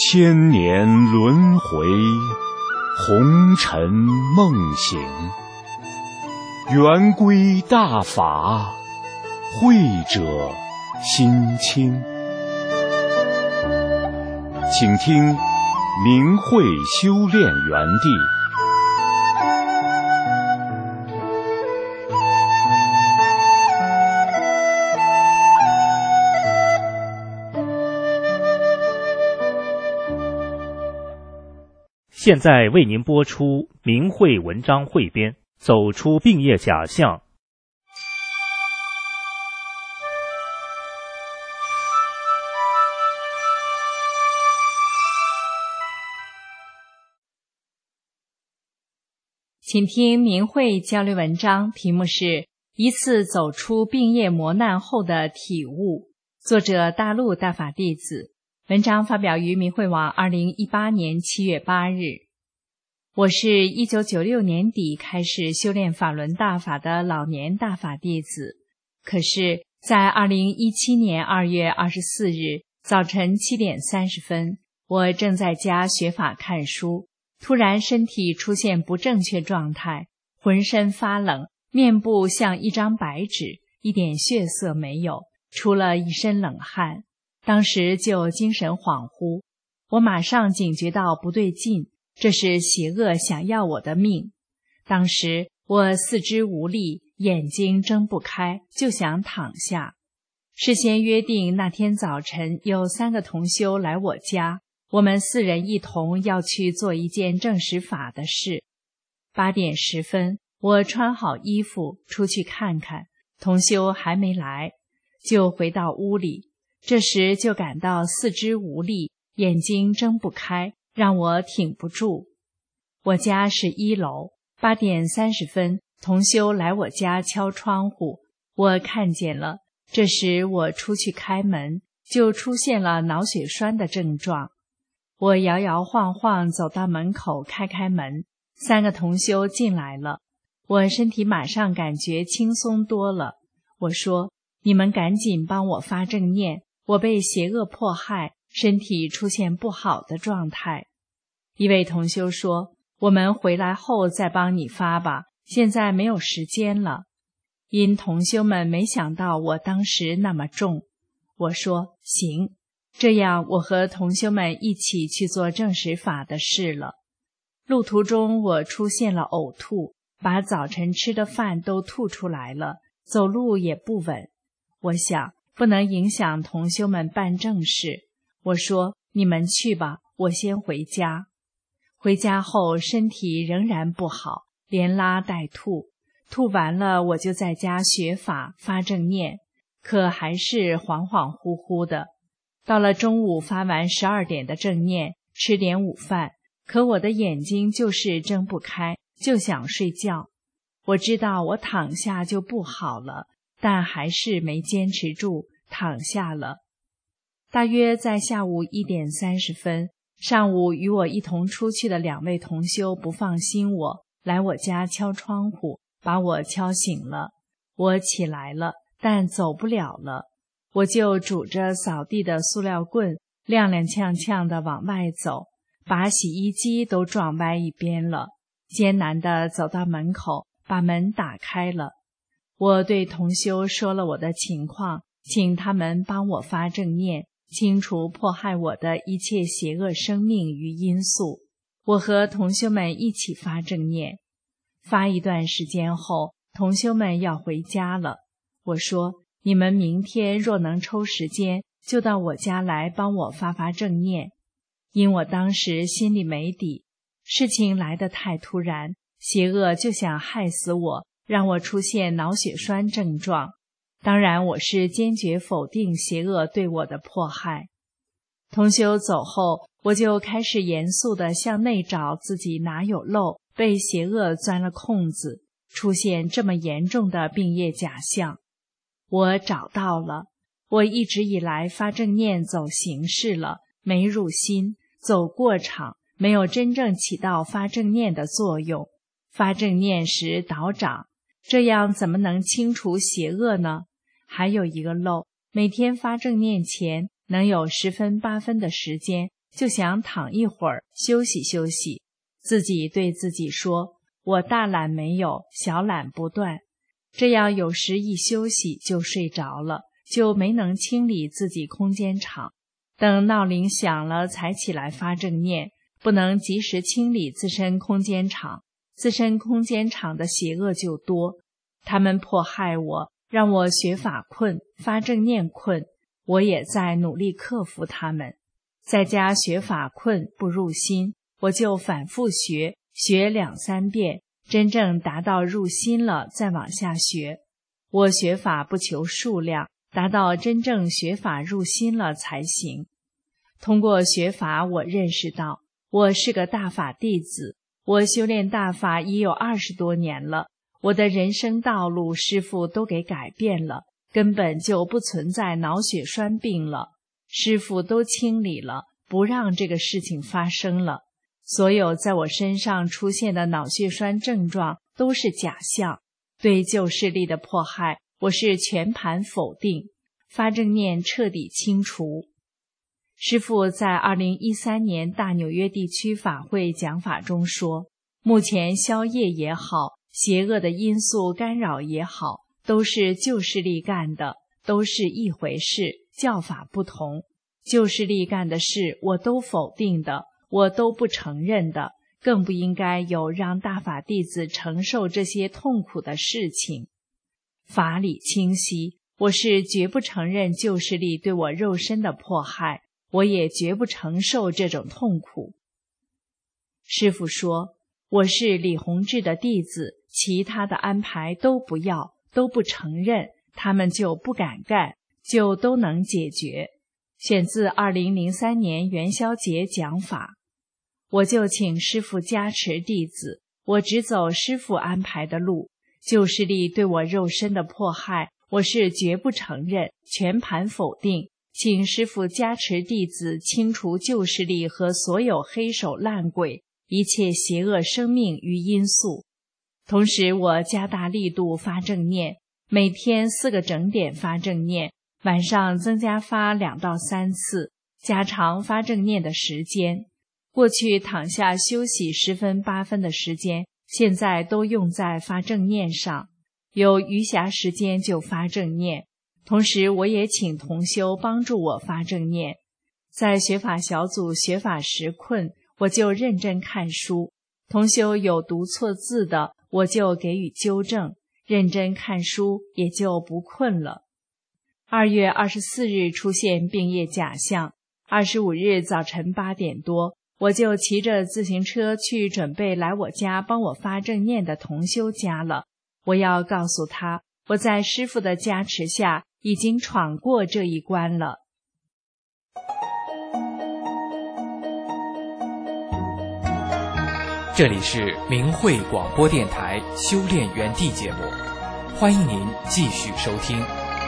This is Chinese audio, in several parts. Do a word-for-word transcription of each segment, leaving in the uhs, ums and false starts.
千年轮回，红尘梦醒，圆规大法，慧者心清。请听明慧修炼园地。 现在为您播出明慧文章汇编，走出病业假象。 请听明慧交流文章，题目是一次走出病业磨难后的体悟，作者大陆大法弟子。文章发表于明慧网二零一八年七月八日。我是一九九六年底开始修炼法轮大法的老年大法弟子，可是在二零一七年二月二十四日早晨七点三十分，我正在家学法看书，突然身体出现不正确状态，浑身发冷，面部像一张白纸，一点血色没有，出了一身冷汗。当时就精神恍惚，我马上警觉到不对劲，这是邪恶想要我的命。当时我四肢无力，眼睛睁不开，就想躺下。事先约定那天早晨有三个同修来我家，我们四人一同要去做一件证实法的事。八点十分，我穿好衣服出去看看，同修还没来，就回到屋里。这时就感到四肢无力，眼睛睁不开，让我挺不住。我家是一楼，八点三十分，同修来我家敲窗户，我看见了。这时我出去开门，就出现了脑血栓的症状。我摇摇晃晃走到门口，开开门，三个同修进来了。我身体马上感觉轻松多了。我说：你们赶紧帮我发正念，我被邪恶迫害，身体出现不好的状态。一位同修说：我们回来后再帮你发吧，现在没有时间了。因同修们没想到我当时那么重，我说行，这样我和同修们一起去做证实法的事了。路途中我出现了呕吐，把早晨吃的饭都吐出来了，走路也不稳。我想不能影响同修们办正事，我说你们去吧，我先回家。回家后身体仍然不好，连拉带吐，吐完了我就在家学法发正念，可还是恍恍惚惚的。到了中午发完十二点的正念，吃点午饭，可我的眼睛就是睁不开，就想睡觉。我知道我躺下就不好了，但还是没坚持住，躺下了。大约在下午一点三十分，上午与我一同出去的两位同修不放心我，来我家敲窗户，把我敲醒了。我起来了，但走不了了，我就拄着扫地的塑料棍，踉踉跄跄地往外走，把洗衣机都撞歪一边了，艰难地走到门口，把门打开了。我对同修说了我的情况，请他们帮我发正念，清除迫害我的一切邪恶生命与因素。我和同修们一起发正念。发一段时间后，同修们要回家了。我说，你们明天若能抽时间，就到我家来帮我发发正念。因我当时心里没底，事情来得太突然，邪恶就想害死我，让我出现脑血栓症状。当然我是坚决否定邪恶对我的迫害。同修走后，我就开始严肃地向内找自己哪有漏，被邪恶钻了空子，出现这么严重的病业假象。我找到了，我一直以来发正念走形式了，没入心，走过场，没有真正起到发正念的作用。发正念时倒掌，这样怎么能清除邪恶呢？还有一个漏，每天发正念前能有十分八分的时间就想躺一会儿休息休息，自己对自己说，我大懒没有，小懒不断。这样有时一休息就睡着了，就没能清理自己空间场，等闹铃响了才起来发正念，不能及时清理自身空间场，自身空间场的邪恶就多。他们迫害我，让我学法困，发正念困，我也在努力克服他们。在家学法困不入心，我就反复学，学两三遍，真正达到入心了再往下学。我学法不求数量，达到真正学法入心了才行。通过学法，我认识到我是个大法弟子，我修炼大法已有二十多年了，我的人生道路师父都给改变了，根本就不存在脑血栓病了，师父都清理了，不让这个事情发生了。所有在我身上出现的脑血栓症状都是假象，对旧势力的迫害，我是全盘否定，发正念彻底清除。师父在二零一三年大纽约地区法会讲法中说，目前宵夜也好，邪恶的因素干扰也好，都是旧势力干的，都是一回事，教法不同。旧势力干的事我都否定的，我都不承认的，更不应该有让大法弟子承受这些痛苦的事情。法理清晰，我是绝不承认旧势力对我肉身的迫害，我也绝不承受这种痛苦。师父说，我是李洪志的弟子，其他的安排都不要，都不承认，他们就不敢干，就都能解决。选自二零零三年元宵节讲法。我就请师父加持弟子，我只走师父安排的路，旧势力对我肉身的迫害，我是绝不承认，全盘否定，请师父加持弟子清除旧势力和所有黑手烂鬼，一切邪恶生命与因素。同时我加大力度发正念，每天四个整点发正念，晚上增加发两到三次，加长发正念的时间。过去躺下休息十分八分的时间，现在都用在发正念上，有余暇时间就发正念。同时我也请同修帮助我发正念。在学法小组学法时困，我就认真看书，同修有读错字的，我就给予纠正，认真看书也就不困了。二月二十四日出现病业假象，二十五日早晨八点多，我就骑着自行车去准备来我家帮我发正念的同修家了。我要告诉他，我在师父的加持下已经闯过这一关了。 这里是明慧广播电台修炼园地节目，欢迎您继续收听。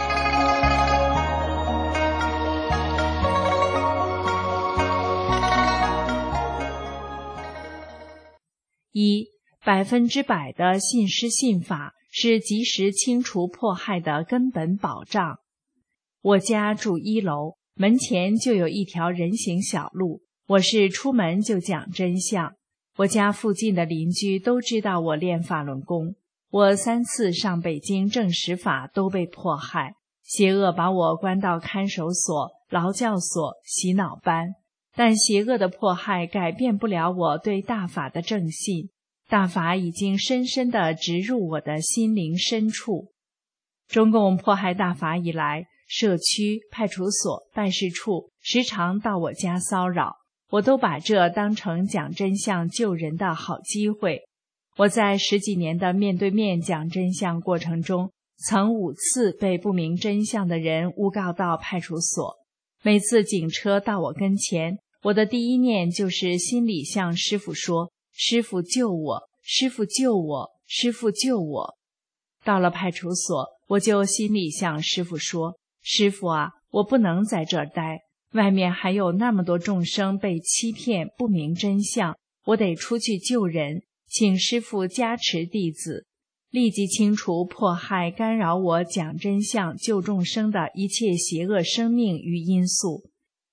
一，百分之百的信师信法是及时清除迫害的根本保障。我家住一楼，门前就有一条人行小路，我是出门就讲真相。我家附近的邻居都知道我练法轮功，我三次上北京证实法都被迫害，邪恶把我关到看守所、劳教所、洗脑班，但邪恶的迫害改变不了我对大法的正信，大法已经深深地植入我的心灵深处。中共迫害大法以来，社区、派出所、办事处时常到我家骚扰，我都把这当成讲真相救人的好机会。我在十几年的面对面讲真相过程中，曾五次被不明真相的人诬告到派出所。每次警车到我跟前，我的第一念就是心里向师父说，师父救我，师父救我，师父救我。到了派出所，我就心里向师父说，师父啊，我不能在这儿待，外面还有那么多众生被欺骗，不明真相，我得出去救人，请师父加持弟子，立即清除迫害干扰我讲真相救众生的一切邪恶生命与因素。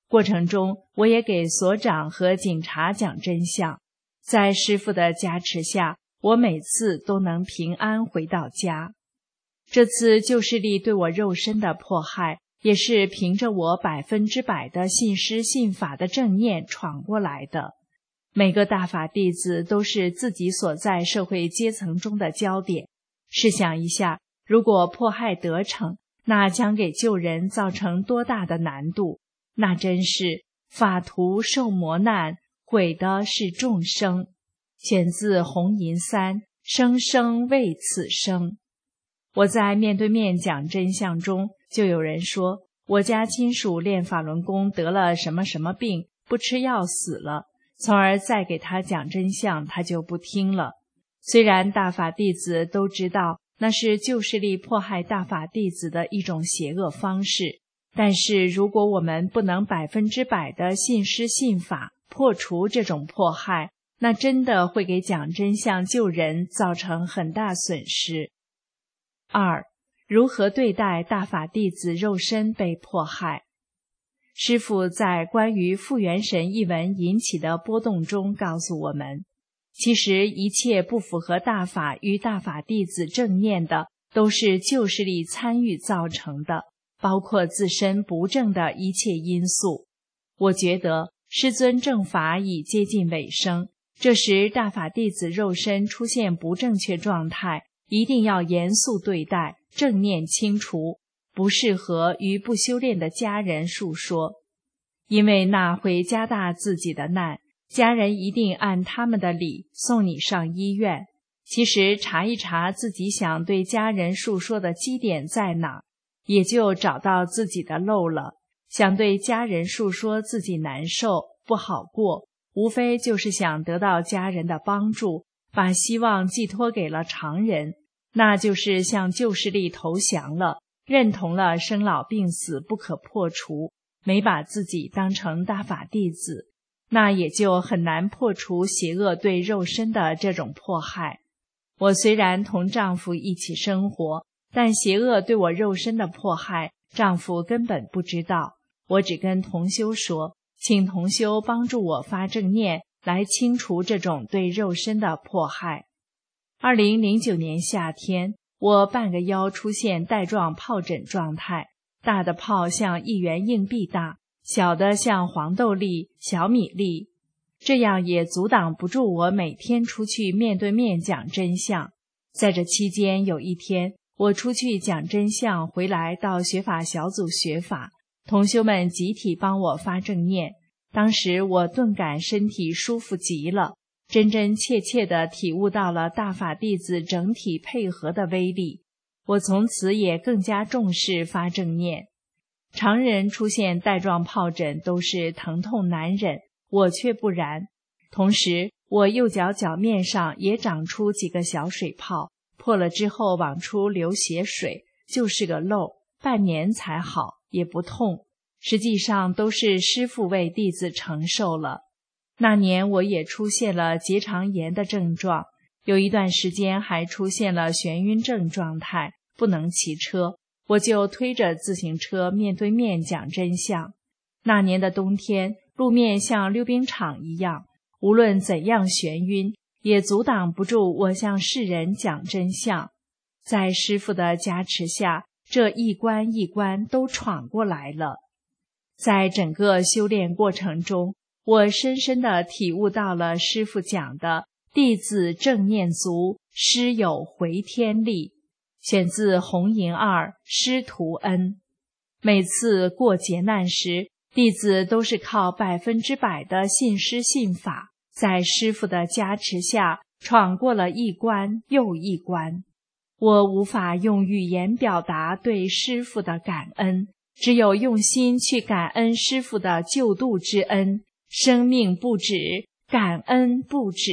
过程中，我也给所长和警察讲真相。在师父的加持下，我每次都能平安回到家。这次旧势力对我肉身的迫害，也是凭着我百分之百的信师信法的正念闯过来的。每个大法弟子都是自己所在社会阶层中的焦点。试想一下，如果迫害得逞，那将给救人造成多大的难度？那真是法徒受磨难，毁的是众生。选自红银三，生生为此生。我在面对面讲真相中，就有人说我家亲属练法轮功得了什么什么病，不吃药死了，从而再给他讲真相，他就不听了。虽然大法弟子都知道那是旧势力迫害大法弟子的一种邪恶方式，但是如果我们不能百分之百的信师信法，破除这种迫害，那真的会给讲真相救人造成很大损失。二、如何对待大法弟子肉身被迫害？师父在关于复原神一文引起的波动中告诉我们，其实一切不符合大法与大法弟子正念的，都是旧势力参与造成的，包括自身不正的一切因素。我觉得师尊正法已接近尾声，这时大法弟子肉身出现不正确状态，一定要严肃对待，正念清除，不适合与不修炼的家人述说，因为那会加大自己的难。家人一定按他们的理送你上医院。其实查一查自己想对家人述说的基点在哪，也就找到自己的漏了。想对家人述说自己难受不好过，无非就是想得到家人的帮助，把希望寄托给了常人，那就是向旧势力投降了，认同了生老病死不可破除，没把自己当成大法弟子，那也就很难破除邪恶对肉身的这种迫害。我虽然同丈夫一起生活，但邪恶对我肉身的迫害，丈夫根本不知道。我只跟同修说，请同修帮助我发正念，来清除这种对肉身的迫害。二零零九年夏天，我半个腰出现带状疱疹状态，大的泡像一元硬币大，小的像黄豆粒、小米粒，这样也阻挡不住我每天出去面对面讲真相。在这期间，有一天我出去讲真相，回来到学法小组学法，同修们集体帮我发正念。当时我顿感身体舒服极了，真真切切地体悟到了大法弟子整体配合的威力。我从此也更加重视发正念。常人出现带状疱疹都是疼痛难忍，我却不然。同时我右脚脚面上也长出几个小水泡，破了之后往出流血水，就是个漏，半年才好，也不痛。实际上都是师父为弟子承受了。那年我也出现了结肠炎的症状，有一段时间还出现了眩晕症状态，不能骑车，我就推着自行车面对面讲真相。那年的冬天，路面像溜冰场一样，无论怎样眩晕，也阻挡不住我向世人讲真相。在师父的加持下，这一关一关都闯过来了。在整个修炼过程中，我深深地体悟到了师父讲的弟子正念足，师有回天力，选自红银二师徒恩。每次过劫难时，弟子都是靠百分之百的信师信法，在师父的加持下闯过了一关又一关。我无法用语言表达对师父的感恩，只有用心去感恩师父的救度之恩，生命不止，感恩不止。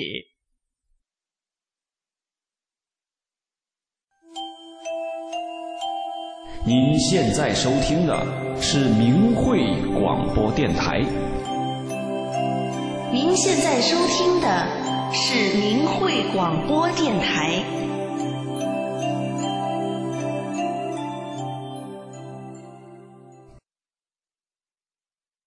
您现在收听的是明慧广播电台。 您现在收听的是明慧广播电台。 亲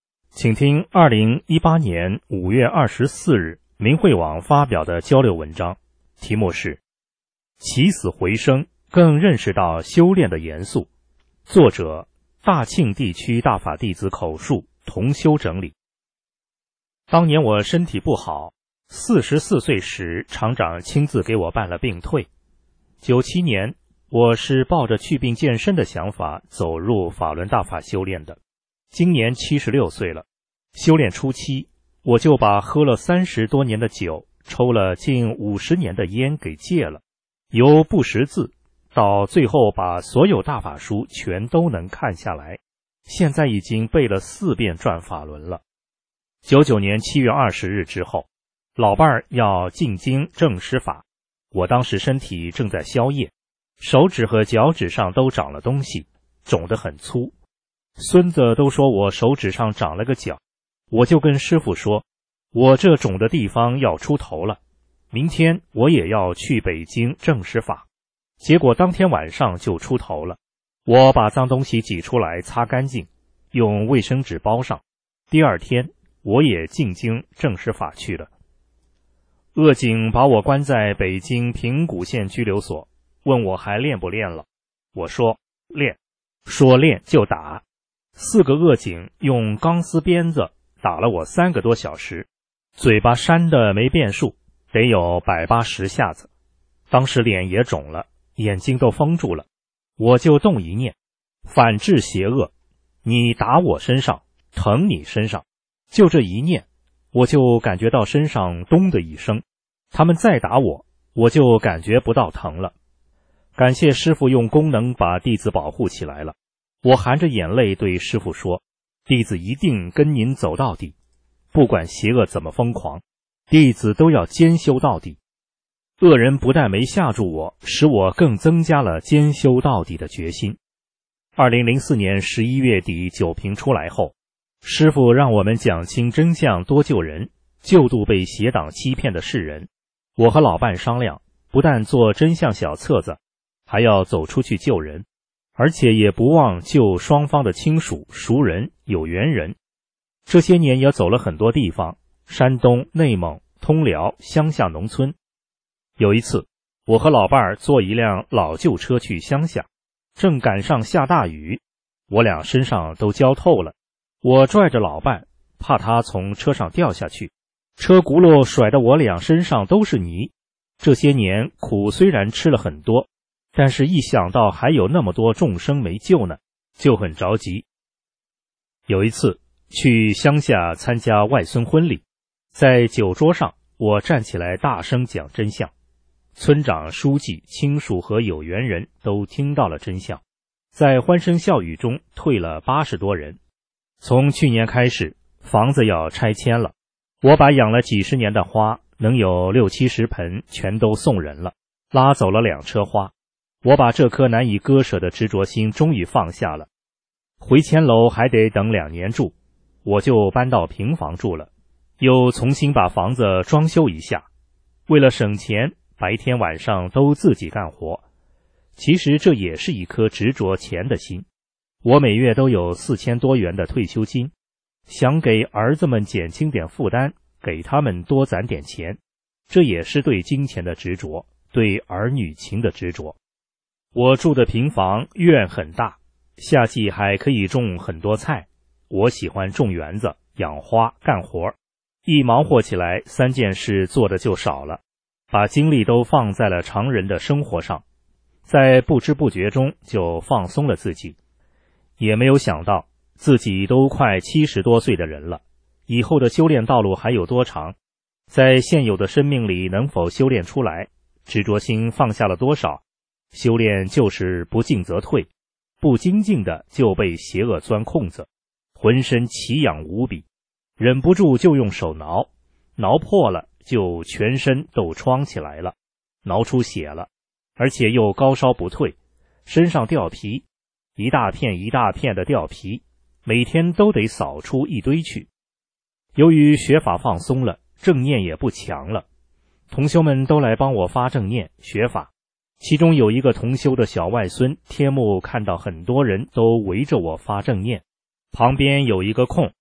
请听二零一八年五月二十四日明慧网发表的交流文章，题目是起死回生，更认识到修炼的严肃。作者大庆地区大法弟子口述，同修整理。当年我身体不好，四十四岁时厂长亲自给我办了病退。九七年我是抱着祛病健身的想法走入法轮大法修炼的。今年七十六岁了，修炼初期，我就把喝了三十多年的酒，抽了近五十年的烟给戒了，由不识字到最后把所有大法书全都能看下来，现在已经背了四遍转法轮了。九九年七月二十日之后，老伴儿要进京正师法，我当时身体正在消夜，手指和脚趾上都长了东西，肿得很粗。孙子都说我手指上长了个角，我就跟师父说，我这肿的地方要出头了，明天我也要去北京正师法。结果当天晚上就出头了，我把脏东西挤出来擦干净，用卫生纸包上，第二天我也进京正师法去了。恶警把我关在北京平谷县拘留所，问我还练不练了，我说练，说练就打。四个恶警用钢丝鞭子打了我三个多小时，嘴巴扇的没变数，得有百八十下子。当时脸也肿了，眼睛都封住了，我就动一念，反制邪恶，你打我身上，疼你身上。就这一念，我就感觉到身上咚的一声，他们再打我，我就感觉不到疼了。感谢师父用功能把弟子保护起来了。我含着眼泪对师父说，弟子一定跟您走到底，不管邪恶怎么疯狂，弟子都要兼修到底。恶人不但没吓住我，使我更增加了兼修到底的决心。二零零四年十一月底酒瓶出来后，师父让我们讲清真相，多救人，救度被邪党欺骗的世人。我和老伴商量，不但做真相小册子，还要走出去救人，而且也不忘救双方的亲属、熟人、有缘人。这些年也走了很多地方，山东、内蒙、通辽、乡下农村。有一次，我和老伴儿坐一辆老旧车去乡下，正赶上下大雨，我俩身上都浇透了。我拽着老伴，怕他从车上掉下去，车轱辘甩得我俩身上都是泥。这些年苦虽然吃了很多，但是一想到还有那么多众生没救呢，就很着急。有一次去乡下参加外孙婚礼，在酒桌上，我站起来大声讲真相，村长、书记、亲属和有缘人都听到了真相，在欢声笑语中退了八十多人。从去年开始，房子要拆迁了，我把养了几十年的花，能有六七十盆，全都送人了，拉走了两车花。我把这颗难以割舍的执着心终于放下了。回迁楼还得等两年住，我就搬到平房住了，又重新把房子装修一下。为了省钱，白天晚上都自己干活。其实这也是一颗执着钱的心。我每月都有四千多元的退休金，想给儿子们减轻点负担，给他们多攒点钱。这也是对金钱的执着，对儿女情的执着。我住的平房院很大，夏季还可以种很多菜。我喜欢种园子、养花、干活，一忙活起来，三件事做的就少了，把精力都放在了常人的生活上，在不知不觉中就放松了自己。也没有想到自己都快七十多岁的人了，以后的修炼道路还有多长，在现有的生命里能否修炼出来，执着心放下了多少。修炼就是不进则退，不精进的就被邪恶钻空子，浑身奇痒无比，忍不住就用手挠，挠破了就全身都疮起来了，挠出血了，而且又高烧不退，身上掉皮，一大片一大片的掉皮，每天都得扫出一堆去。由于学法放松了，正念也不强了，同修们都来帮我发正念学法。其中有一个同修的小外孙，天幕看到很多人都围着我发正念，旁边有一个空，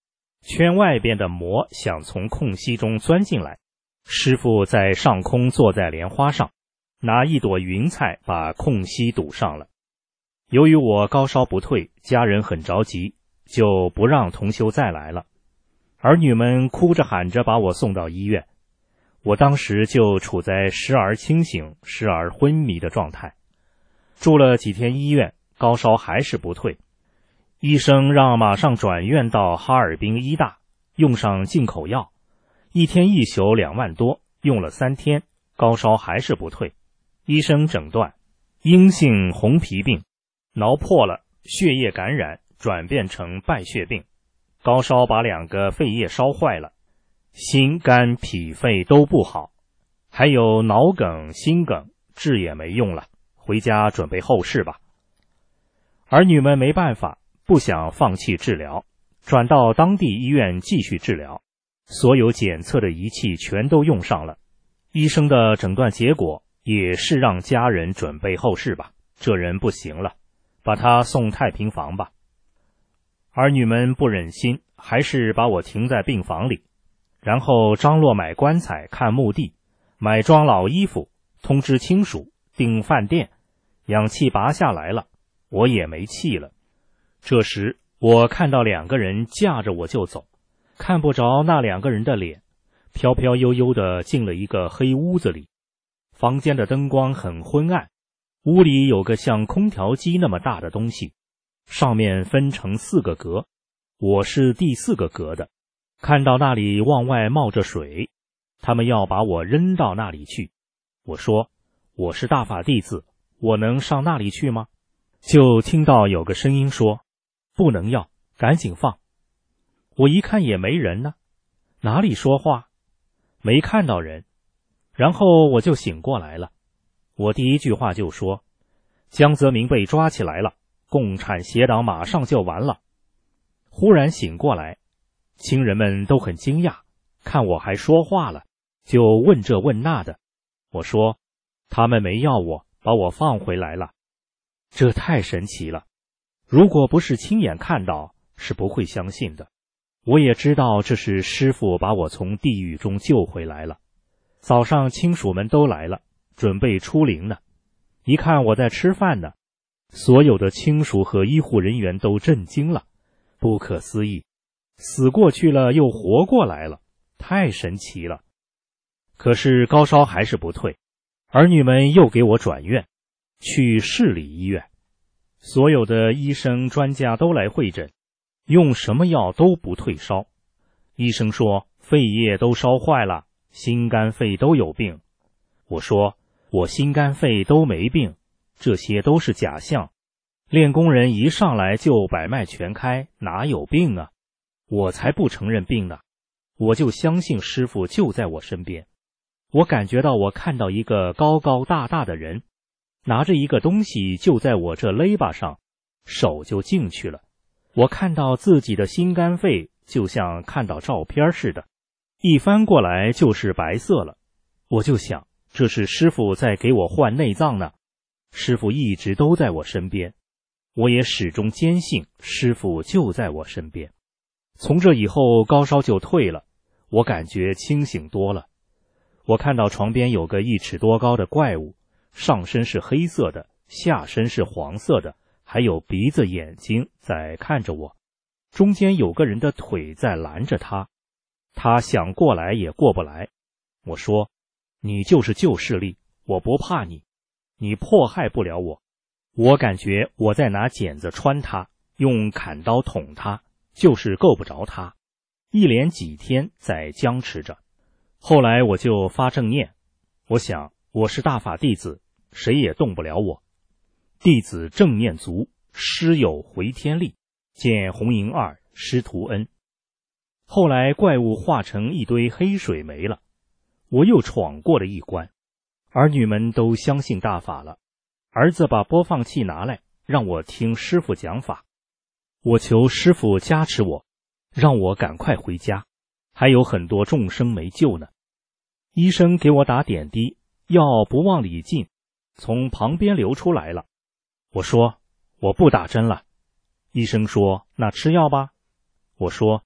圈外边的魔想从空隙中钻进来，师傅在上空坐在莲花上，拿一朵云彩把空隙堵上了。由于我高烧不退，家人很着急，就不让同修再来了。儿女们哭着喊着把我送到医院，我当时就处在时而清醒时而昏迷的状态。住了几天医院，高烧还是不退，医生让马上转院到哈尔滨医大，用上进口药，一天一宿两万多，用了三天，高烧还是不退。医生诊断阴性红皮病，挠破了，血液感染转变成败血病，高烧把两个肺叶烧坏了，心肝脾肺都不好，还有脑梗心梗，治也没用了，回家准备后事吧。儿女们没办法，不想放弃治疗，转到当地医院继续治疗，所有检测的仪器全都用上了，医生的诊断结果也是让家人准备后事吧，这人不行了，把他送太平房吧。儿女们不忍心，还是把我停在病房里，然后张罗买棺材、看墓地、买装老衣服，通知亲属，订饭店，氧气拔下来了，我也没气了。这时我看到两个人架着我就走，看不着那两个人的脸，飘飘悠悠地进了一个黑屋子里。房间的灯光很昏暗，屋里有个像空调机那么大的东西，上面分成四个格，我是第四个格的。看到那里往外冒着水，他们要把我扔到那里去。我说，我是大法弟子，我能上那里去吗？就听到有个声音说，不能要，赶紧放。我一看也没人呢，哪里说话？没看到人。然后我就醒过来了，我第一句话就说，江泽民被抓起来了，共产协党马上就完了。忽然醒过来，亲人们都很惊讶，看我还说话了，就问这问那的。我说，他们没要我，把我放回来了。这太神奇了，如果不是亲眼看到，是不会相信的。我也知道这是师父把我从地狱中救回来了。早上亲属们都来了，准备出灵呢。一看我在吃饭呢，所有的亲属和医护人员都震惊了，不可思议，死过去了又活过来了，太神奇了。可是高烧还是不退，儿女们又给我转院，去市里医院。所有的医生专家都来会诊，用什么药都不退烧。医生说肺叶都烧坏了，心肝肺都有病。我说，我心肝肺都没病，这些都是假象。练功人一上来就百脉全开，哪有病啊？我才不承认病呢，我就相信师父就在我身边。我感觉到我看到一个高高大大的人，拿着一个东西就在我这勒巴上，手就进去了。我看到自己的心肝肺就像看到照片似的，一翻过来就是白色了。我就想，这是师父在给我换内脏呢。师父一直都在我身边，我也始终坚信师父就在我身边。从这以后高烧就退了，我感觉清醒多了。我看到床边有个一尺多高的怪物，上身是黑色的，下身是黄色的，还有鼻子眼睛在看着我，中间有个人的腿在拦着他，他想过来也过不来。我说，你就是旧势力，我不怕你，你迫害不了我。我感觉我在拿剪子穿他，用砍刀捅他，就是够不着他。一连几天在僵持着。后来我就发正念，我想我是大法弟子，谁也动不了我。弟子正念足，师有回天力，见红银二师徒恩。后来怪物化成一堆黑水没了，我又闯过了一关。儿女们都相信大法了，儿子把播放器拿来，让我听师父讲法。我求师父加持我，让我赶快回家，还有很多众生没救呢。医生给我打点滴，药不往里进，从旁边流出来了。我说，我不打针了。医生说，那吃药吧。我说，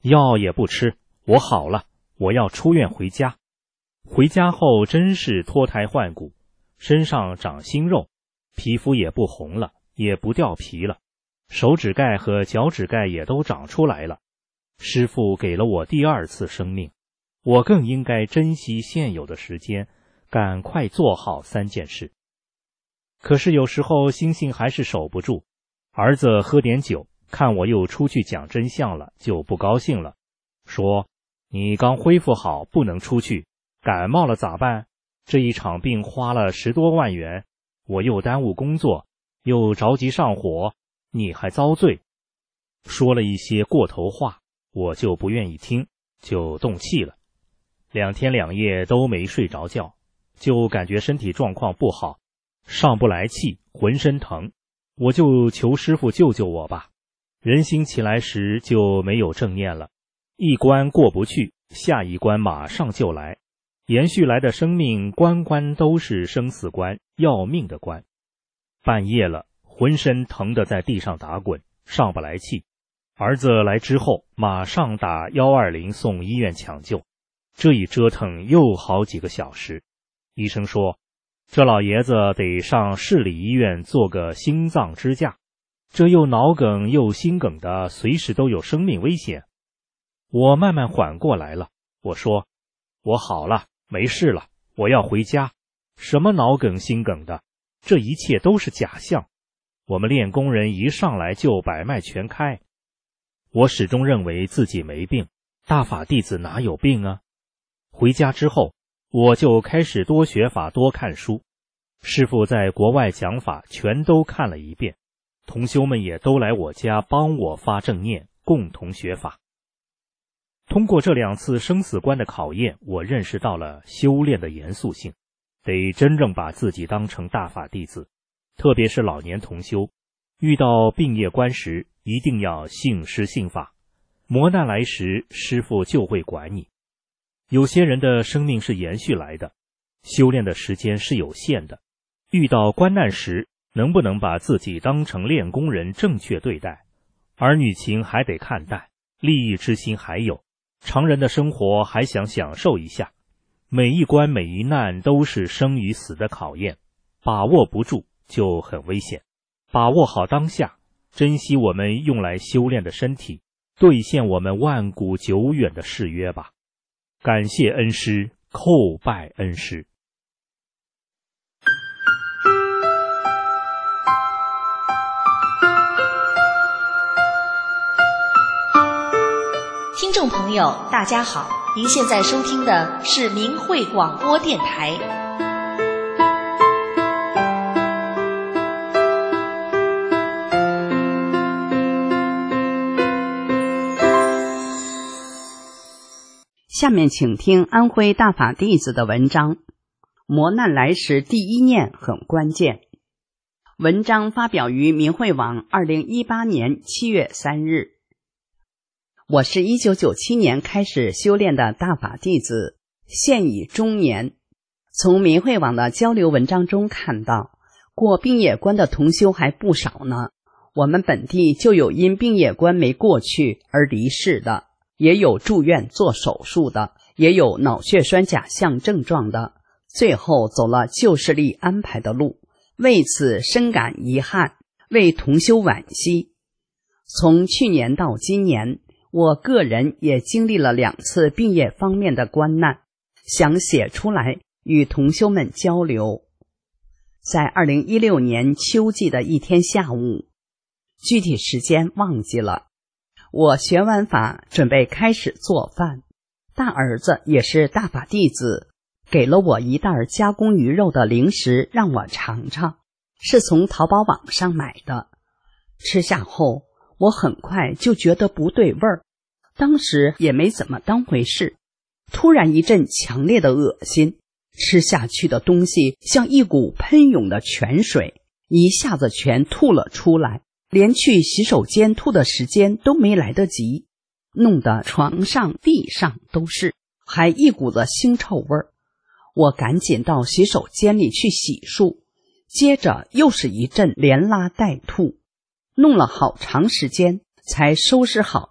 药也不吃，我好了，我要出院回家。回家后真是脱胎换骨，身上长新肉，皮肤也不红了，也不掉皮了，手指盖和脚趾盖也都长出来了。师父给了我第二次生命，我更应该珍惜现有的时间，赶快做好三件事。可是有时候心性还是守不住，儿子喝点酒，看我又出去讲真相了，就不高兴了，说你刚恢复好，不能出去，感冒了咋办？这一场病花了十多万元，我又耽误工作，又着急上火，你还遭罪。说了一些过头话，我就不愿意听，就动气了。两天两夜都没睡着觉，就感觉身体状况不好，上不来气，浑身疼，我就求师父救救我吧。人心起来时就没有正念了，一关过不去，下一关马上就来，延续来的生命关关都是生死关，要命的关。半夜了，浑身疼得在地上打滚，上不来气。儿子来之后，马上打一二零送医院抢救，这一折腾又好几个小时。医生说，这老爷子得上市里医院做个心脏支架，这又脑梗又心梗的，随时都有生命危险。我慢慢缓过来了，我说，我好了，没事了，我要回家。什么脑梗心梗的，这一切都是假象。我们练功人一上来就百脉全开。我始终认为自己没病，大法弟子哪有病啊？回家之后，我就开始多学法，多看书。师父在国外讲法全都看了一遍，同修们也都来我家帮我发正念，共同学法。通过这两次生死关的考验，我认识到了修炼的严肃性，得真正把自己当成大法弟子，特别是老年同修，遇到病业关时，一定要信师信法，磨难来时，师父就会管你。有些人的生命是延续来的，修炼的时间是有限的，遇到关难时，能不能把自己当成练功人正确对待？儿女情还得看淡，利益之心还有，常人的生活还想享受一下。每一关每一难都是生与死的考验，把握不住就很危险。把握好当下，珍惜我们用来修炼的身体，兑现我们万古久远的誓约吧。感谢恩师，叩拜恩师。 听众朋友，大家好，您现在收听的是明慧广播电台。 下面请听安徽大法弟子的文章，磨难来时第一念很关键。文章发表于明慧网二零一八年七月三日。我是一九九七年开始修炼的大法弟子，现已中年。从明慧网的交流文章中看到，过病业关的同修还不少呢。我们本地就有因病业关没过去而离世的，也有住院做手术的，也有脑血栓假象症状的，最后走了旧势力安排的路，为此深感遗憾，为同修惋惜。从去年到今年，我个人也经历了两次病业方面的关难，想写出来与同修们交流。在二零一六年秋季的一天下午，具体时间忘记了，我学完法准备开始做饭，大儿子也是大法弟子，给了我一袋加工鱼肉的零食让我尝尝，是从淘宝网上买的。吃下后，我很快就觉得不对味儿，当时也没怎么当回事，突然一阵强烈的恶心，吃下去的东西像一股喷涌的泉水，一下子全吐了出来，连去洗手间吐的时间都没来得及，弄得床上地上都是，还一股子腥臭味儿。我赶紧到洗手间里去洗漱，接着又是一阵连拉带吐，弄了好长时间才收拾好。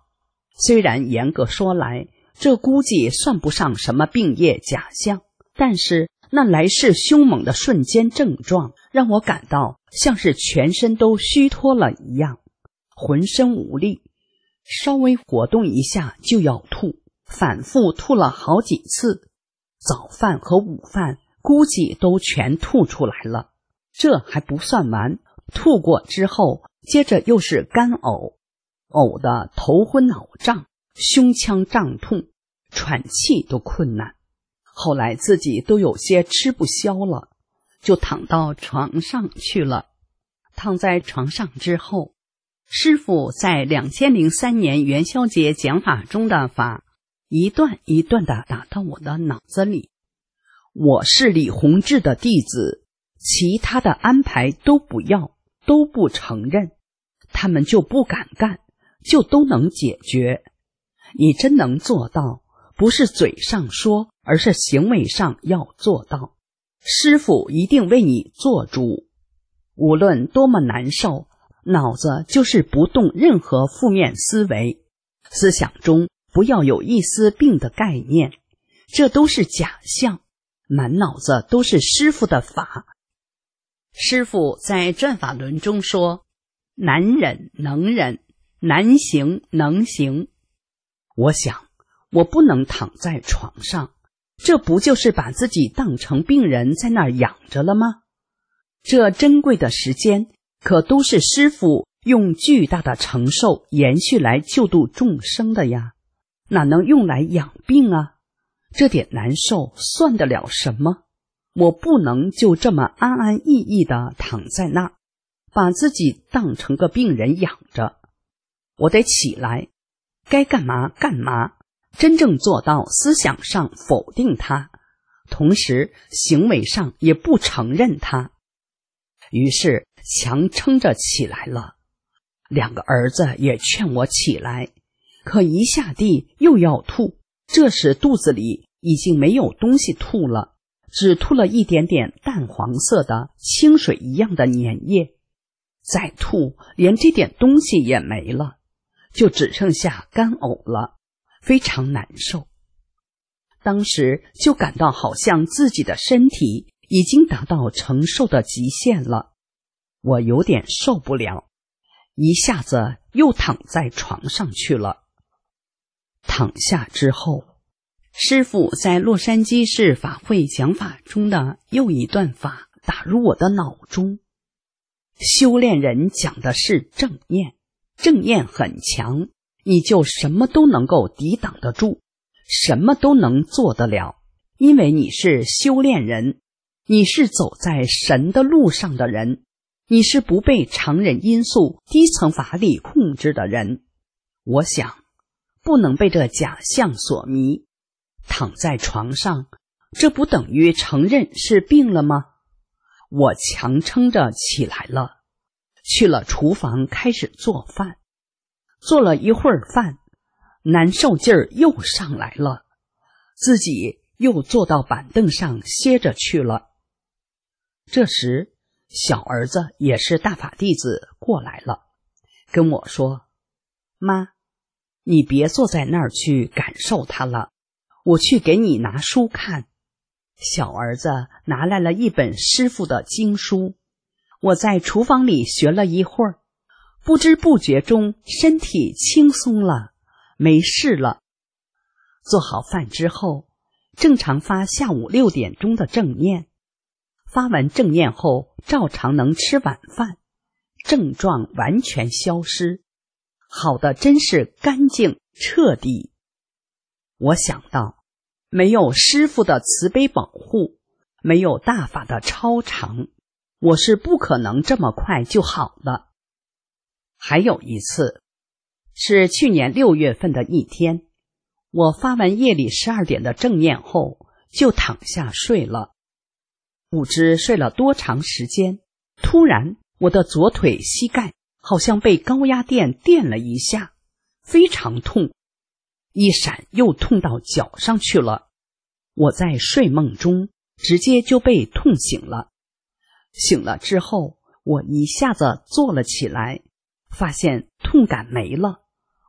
虽然严格说来，这估计算不上什么病业假象，但是那来势凶猛的瞬间症状让我感到像是全身都虚脱了一样，浑身无力，稍微活动一下就要吐，反复吐了好几次，早饭和午饭估计都全吐出来了。这还不算完，吐过之后接着又是干呕，呕得头昏脑胀，胸腔胀痛，喘气都困难。后来自己都有些吃不消了，就躺到床上去了。躺在床上之后，师父在两千零三年元宵节讲法中的法一段一段地打到我的脑子里。我是李洪志的弟子，其他的安排都不要，都不承认，他们就不敢干，就都能解决。你真能做到，不是嘴上说，而是行为上要做到。师父一定为你做主，无论多么难受，脑子就是不动任何负面思维，思想中不要有一丝病的概念，这都是假象，满脑子都是师父的法。师父在转法轮中说，难忍能忍，难行能行。我想我不能躺在床上，这不就是把自己当成病人在那儿养着了吗？这珍贵的时间可都是师父用巨大的承受延续来救度众生的呀，哪能用来养病啊？这点难受算得了什么？我不能就这么安安逸逸地躺在那儿，把自己当成个病人养着。我得起来，该干嘛干嘛，真正做到思想上否定它，同时行为上也不承认它。于是强撑着起来了，两个儿子也劝我起来，可一下地又要吐，这时肚子里已经没有东西吐了，只吐了一点点淡黄色的清水一样的粘液，再吐连这点东西也没了，就只剩下干呕了，非常难受。当时就感到好像自己的身体已经达到承受的极限了，我有点受不了，一下子又躺在床上去了。躺下之后，师父在洛杉矶市法会讲法中的又一段法打入我的脑中。修炼人讲的是正念，正念很强，你就什么都能够抵挡得住，什么都能做得了，因为你是修炼人，你是走在神的路上的人，你是不被常人因素低层法理控制的人。我想不能被这假象所迷，躺在床上，这不等于承认是病了吗？我强撑着起来了，去了厨房开始做饭。做了一会儿饭，难受劲儿又上来了，自己又坐到板凳上歇着去了。这时小儿子也是大法弟子过来了，跟我说，妈，你别坐在那儿去感受它了，我去给你拿书看。小儿子拿来了一本师父的经书，我在厨房里学了一会儿，不知不觉中身体轻松了，没事了。做好饭之后，正常发下午六点钟的正念，发完正念后照常能吃晚饭，症状完全消失，好的真是干净彻底。我想到没有师父的慈悲保护，没有大法的超常，我是不可能这么快就好的。还有一次是去年六月份的一天，我发完夜里十二点的正念后就躺下睡了，不知睡了多长时间，突然我的左腿膝盖好像被高压电电了一下，非常痛，一闪又痛到脚上去了。我在睡梦中直接就被痛醒了。醒了之后，我一下子坐了起来，发现痛感没了，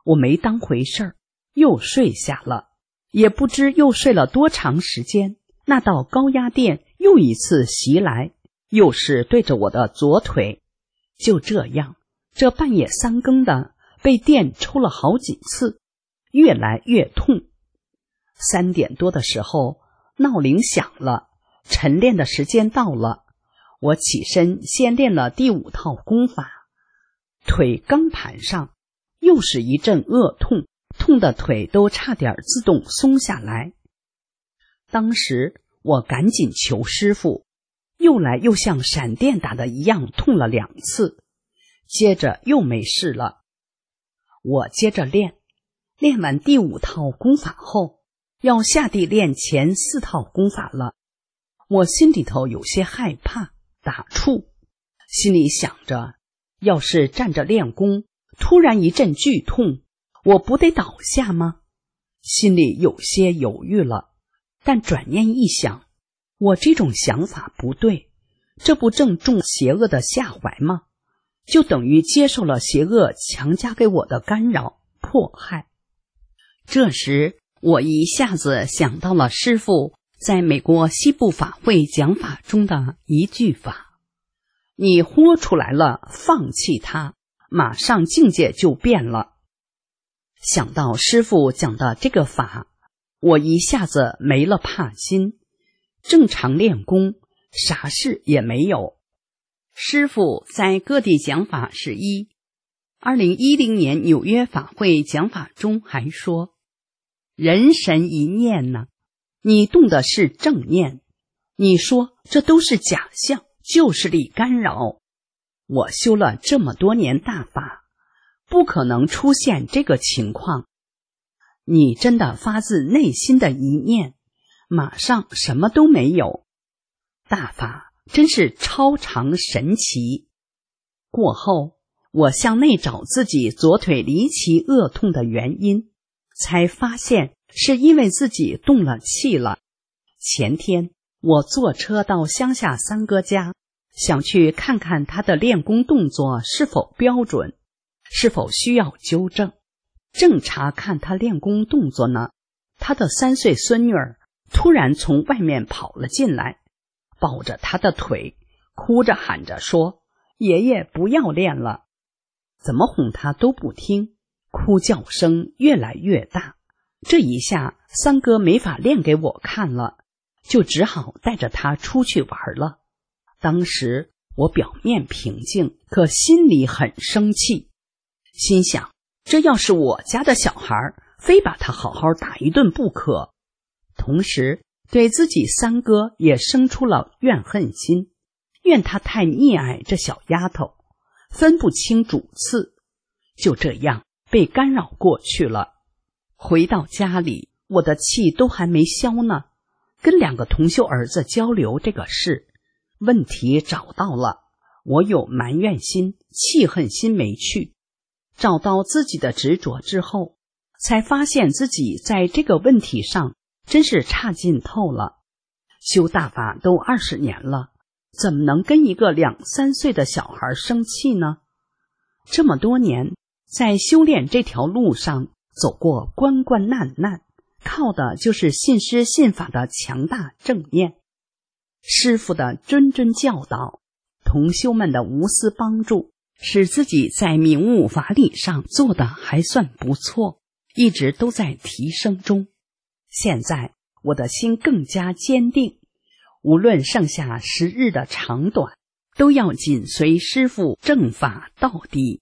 我没当回事儿，又睡下了，也不知又睡了多长时间。那道高压电又一次袭来，又是对着我的左腿。就这样，这半夜三更的被电抽了好几次，越来越痛。三点多的时候，闹铃响了，晨练的时间到了。我起身先练了第五套功法，腿刚盘上，又是一阵恶痛，痛的腿都差点自动松下来。当时我赶紧求师傅，又来又像闪电打的一样痛了两次，接着又没事了。我接着练，练完第五套功法后，要下地练前四套功法了。我心里头有些害怕，打怵，心里想着，要是站着练功，突然一阵剧痛，我不得倒下吗？心里有些犹豫了，但转念一想，我这种想法不对，这不正中邪恶的下怀吗？就等于接受了邪恶强加给我的干扰迫害。这时我一下子想到了师父在美国西部法会讲法中的一句法：你豁出来了，放弃它，马上境界就变了。想到师父讲的这个法，我一下子没了怕心，正常练功，啥事也没有。师父在各地讲法是一，二零一零年纽约法会讲法中还说，人神一念呢、啊，你动的是正念，你说这都是假象，就是力干扰。我修了这么多年大法，不可能出现这个情况。你真的发自内心的一念，马上什么都没有。大法真是超常神奇。过后，我向内找自己左腿离奇恶痛的原因，才发现是因为自己动了气了。前天我坐车到乡下三哥家，想去看看他的练功动作是否标准，是否需要纠正。正查看他练功动作呢，他的三岁孙女儿突然从外面跑了进来，抱着他的腿，哭着喊着说：爷爷不要练了。怎么哄他都不听，哭叫声越来越大。这一下三哥没法练给我看了，就只好带着他出去玩了。当时我表面平静，可心里很生气，心想这要是我家的小孩，非把他好好打一顿不可。同时对自己三哥也生出了怨恨心，怨他太溺爱这小丫头，分不清主次。就这样被干扰过去了。回到家里，我的气都还没消呢，跟两个同修儿子交流这个事，问题找到了，我有埋怨心、气恨心没去。找到自己的执着之后，才发现自己在这个问题上真是差劲透了。修大法都二十年了，怎么能跟一个两三岁的小孩生气呢？这么多年在修炼这条路上走过关关难难，靠的就是信师信法的强大正念，师父的谆谆教导，同修们的无私帮助，使自己在明悟法理上做得还算不错，一直都在提升中。现在我的心更加坚定，无论剩下十日的长短，都要紧随师父正法到底。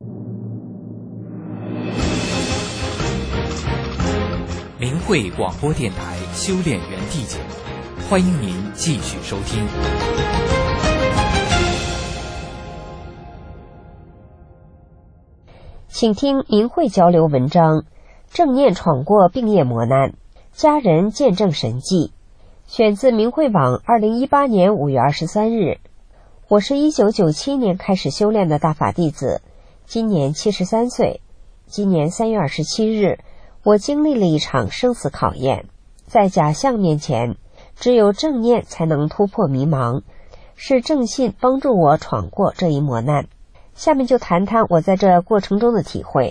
明慧广播电台修炼园地节目，欢迎您继续收听。 请听明慧交流文章：正念闯过病业磨难，家人见证神迹。选自明慧网二零一八年五月二十三日。我是一九九七年开始修炼的大法弟子，今年七十三岁。今年三月二十七日，我经历了一场生死考验。在假象面前，只有正念才能突破迷茫，是正信帮助我闯过这一磨难。下面就谈谈我在这过程中的体会，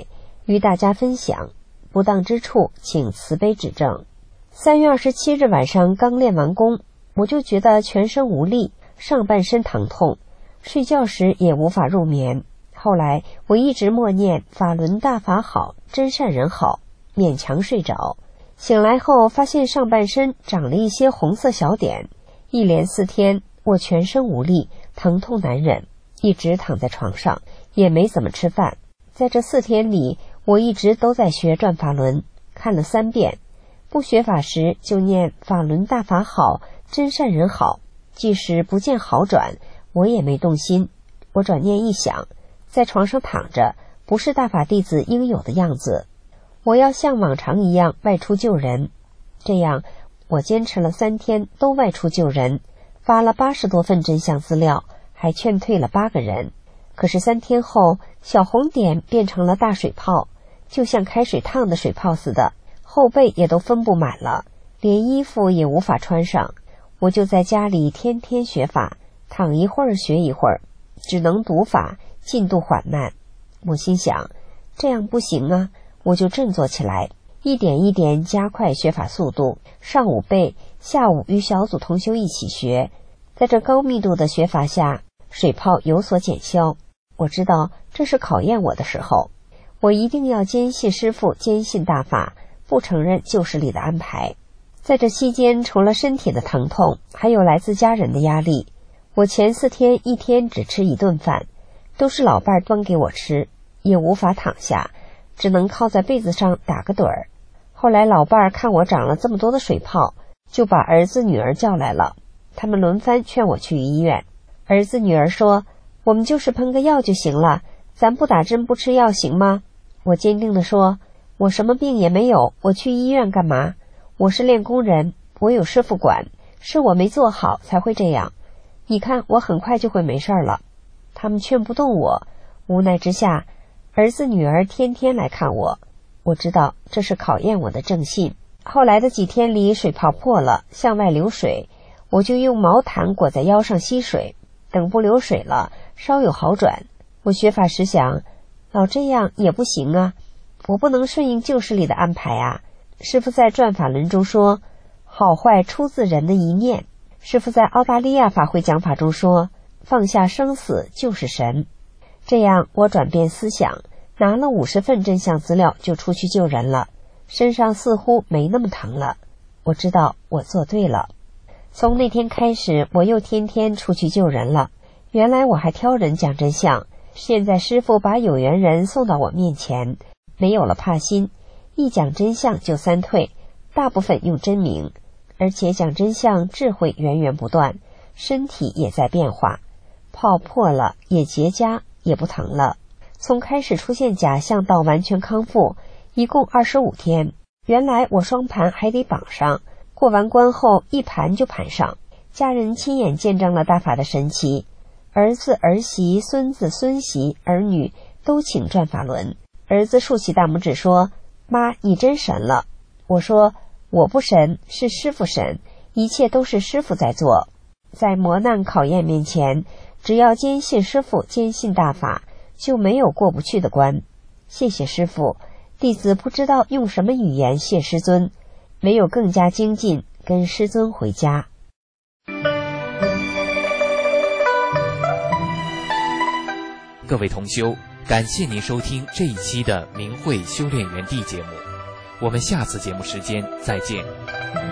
与大家分享，不当之处请慈悲指正。三月二十七日晚上刚练完功，我就觉得全身无力，上半身疼痛，睡觉时也无法入眠。后来我一直默念法轮大法好，真善人好，勉强睡着。醒来后发现上半身长了一些红色小点，一连四天我全身无力，疼痛难忍，一直躺在床上，也没怎么吃饭。在这四天里，我一直都在学转法轮，看了三遍。不学法时就念法轮大法好，真善人好，即使不见好转，我也没动心。我转念一想，在床上躺着不是大法弟子应有的样子，我要像往常一样外出救人。这样我坚持了三天都外出救人，发了八十多份真相资料，还劝退了八个人。可是三天后，小红点变成了大水泡，就像开水烫的水泡似的，后背也都分布满了，连衣服也无法穿上。我就在家里天天学法，躺一会儿学一会儿，只能读法，进度缓慢。我心想，这样不行啊，我就振作起来，一点一点加快学法速度。上午背，下午与小组同修一起学。在这高密度的学法下，水泡有所减消。我知道这是考验我的时候，我一定要坚信师父，坚信大法，不承认旧时里的安排。在这期间，除了身体的疼痛，还有来自家人的压力。我前四天一天只吃一顿饭，都是老伴端给我吃，也无法躺下，只能靠在被子上打个盹儿。后来老伴看我长了这么多的水泡，就把儿子女儿叫来了，他们轮番劝我去医院。儿子女儿说，我们就是喷个药就行了，咱不打针不吃药行吗？我坚定地说，我什么病也没有，我去医院干嘛？我是练功人，我有师父管，是我没做好才会这样。你看我很快就会没事了。他们劝不动我，无奈之下，儿子女儿天天来看我。我知道这是考验我的正信。后来的几天里，水泡破了，向外流水，我就用毛毯裹在腰上吸水，等不流水了，稍有好转。我学法时想，老这样也不行啊，我不能顺应旧时里的安排啊。师父在转法轮中说，好坏出自人的一念。师父在澳大利亚法会讲法中说，放下生死就是神。这样我转变思想，拿了五十份真相资料就出去救人了，身上似乎没那么疼了。我知道我做对了。从那天开始，我又天天出去救人了。原来我还挑人讲真相，现在师父把有缘人送到我面前，没有了怕心，一讲真相就三退，大部分用真名，而且讲真相智慧源源不断，身体也在变化，泡破了也结痂，也不疼了。从开始出现假象到完全康复，一共二十五天。原来我双盘还得绑上，过完关后一盘就盘上。家人亲眼见证了大法的神奇，儿子儿媳孙子孙媳儿女都请转法轮。儿子竖起大拇指说，妈你真神了。我说，我不神，是师父神，一切都是师父在做。在磨难考验面前，只要坚信师父，坚信大法，就没有过不去的关。谢谢师父，弟子不知道用什么语言谢师尊，唯有更加精进，跟师尊回家。 各位同修，感谢您收听这一期的明慧修炼园地节目，我们下次节目时间再见。